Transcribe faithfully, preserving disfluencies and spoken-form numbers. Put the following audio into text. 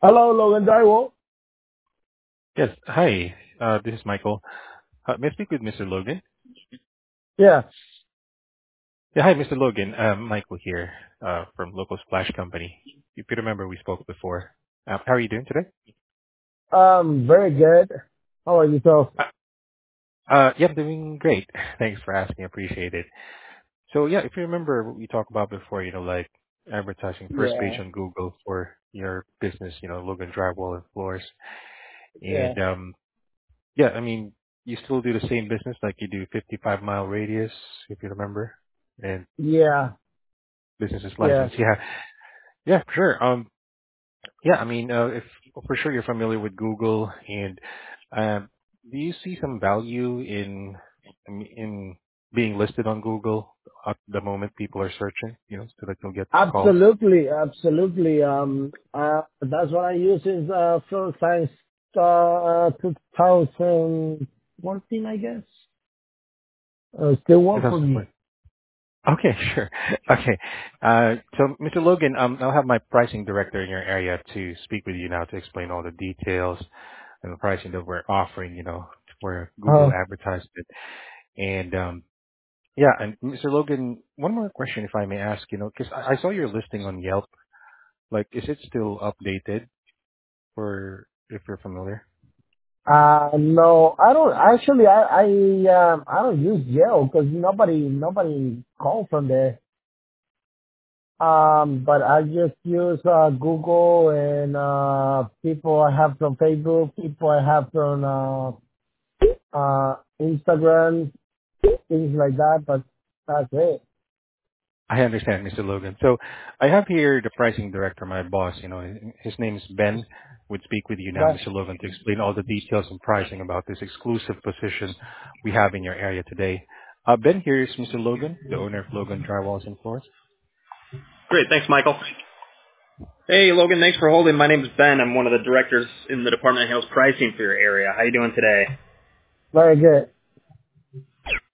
Hello, Logan Drywall. Yes. Hi, Uh this is Michael. Uh May I speak with Mister Logan? Yeah, Yeah, hi, Mister Logan. Um, Michael here, uh from Local Splash Company. If you remember, we spoke before. Uh, How are you doing today? um, very good. How are yourself? Uh uh, Yeah, I'm doing great. Thanks for asking. Appreciate it. So yeah, if you remember what we talked about before, you know, like advertising first page Yeah, on Google for your business, you know, Logan Drywall and Floors. yeah, And um yeah, I mean, you still do the same business, like you do fifty-five mile radius, if you remember, and yeah, business is yeah. licensed. Yeah. Yeah, sure. Um, yeah, I mean, uh, if for sure you're familiar with Google, and um, do you see some value in in in being listed on Google at the moment people are searching, you know, so that you'll get calls? Absolutely, absolutely. Um, uh, that's what I use is uh, Flow Science uh, twenty fourteen, I guess. Uh, still work for me. two thousand twenty. Okay, sure. Okay. Uh, so, Mister Logan, um, I'll have my pricing director in your area to speak with you now to explain all the details and the pricing that we're offering, you know, for Google Uh, advertisement. And um, Yeah, and Mister Logan, one more question, if I may ask, you know, because I I saw your listing on Yelp. Like, is it still updated for if you're familiar? uh, no, I don't. Actually, I I um, I don't use Yelp because nobody nobody called from there. Um, but I just use uh, Google and uh, people I have from Facebook, people I have from uh, uh, Instagram, things like that. But that's it. I understand, Mister Logan. So I have here the pricing director, my boss, you know, his name is Ben, would speak with you now, But Mister Logan, to explain all the details and pricing about this exclusive position we have in your area today. Uh, Ben, here is Mister Logan, the owner of Logan Drywalls and Floors. Great. Thanks, Michael. Hey, Logan. Thanks for holding. My name is Ben. I'm one of the directors in the Department of Sales Pricing for your area. How you doing today? very good.